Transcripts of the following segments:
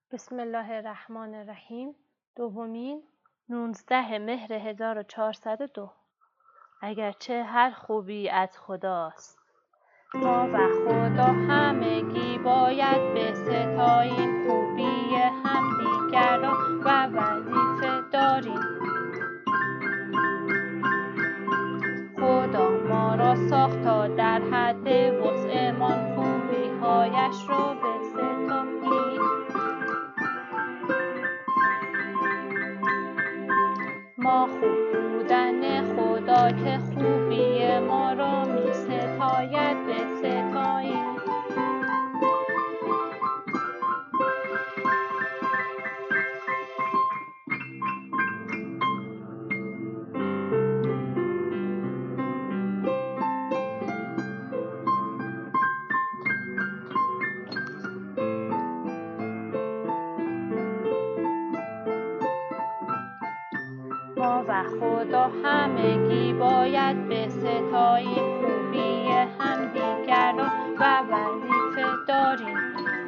بسم الله الرحمن الرحیم. دومین 19 مهر 1402. اگرچه هر خوبی از خداست، ما و خدا همگی باید بستاییم خوبی همدیگر را و وظیفه داریم. خدا ما را ساخت تا در حد وسعمان خوبی هایش را بستاییم. ما خوب بودن خدا که خوبی ما را می ستاید بستاییم. ما و خدا همگی باید بستاییم خوبی همدیگر را و وظیفه داریم.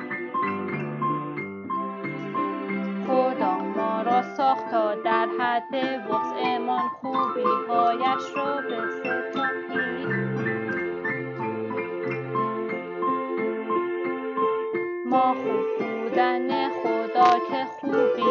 خدا ما را ساخت تا در حد وسعمان خوبی هایش را بستاییم. ما خوب بودن خدا که خوبی